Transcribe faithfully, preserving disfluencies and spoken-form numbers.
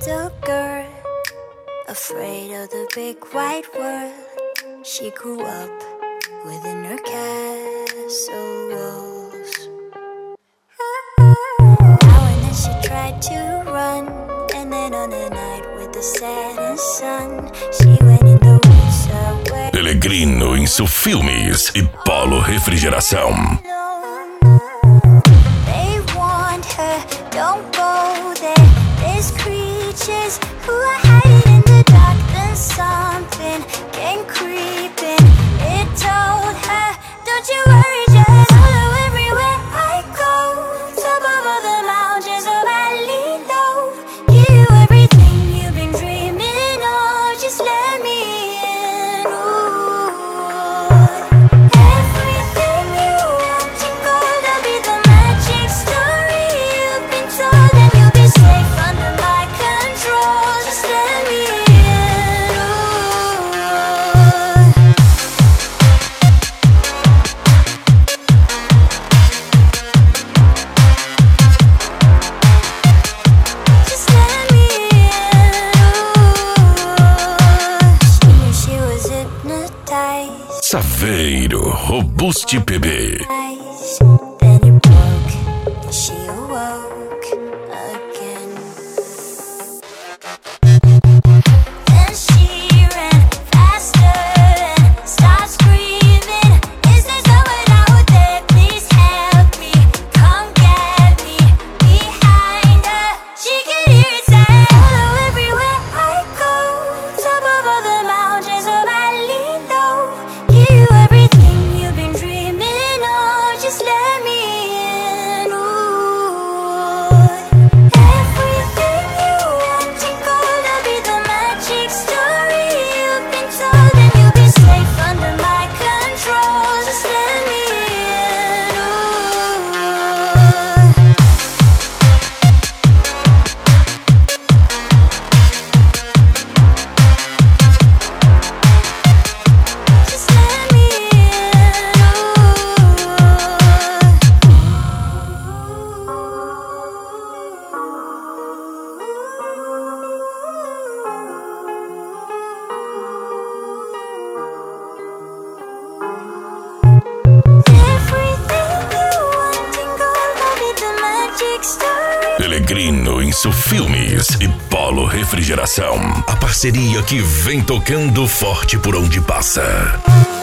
little girl, afraid of the big white world. She grew up within her castle walls. Now and then she tried to run, and then on a night with the setting sun, she went in the woods away. Pelegrino em Filmes e Polo Refrigeração. They warned her, don't go there. There's creatures who are hiding in the dark. Then something came creeping. It told her, don't you worry, just follow everywhere I go. Top of all the mountains of valley low. Give you everything you've been dreaming of. Just let me in. Ooh. Everything you want in gold. I'll be the magic story you've been told, and you'll be safe under my control. Just let me in. Just let me in. She knew she was hypnotized. Saveiro Robuste P B. Then it broke, and she awoke again. Then she ran faster and started screaming, is there someone out there? Please help me, come get me. Behind her, she could hear it say, follow everywhere I go. Top of all the mountains of valley low. Give you everything you've been dreaming of. Just let me in. Ooh. Everything you want in gold. I'll be the magic story you've been told, and you'll be safe under my control. Just let me in. Ooh. Just let me Pelegrino em Filmes e Polo Refrigeração. A parceria que vem tocando forte por onde passa.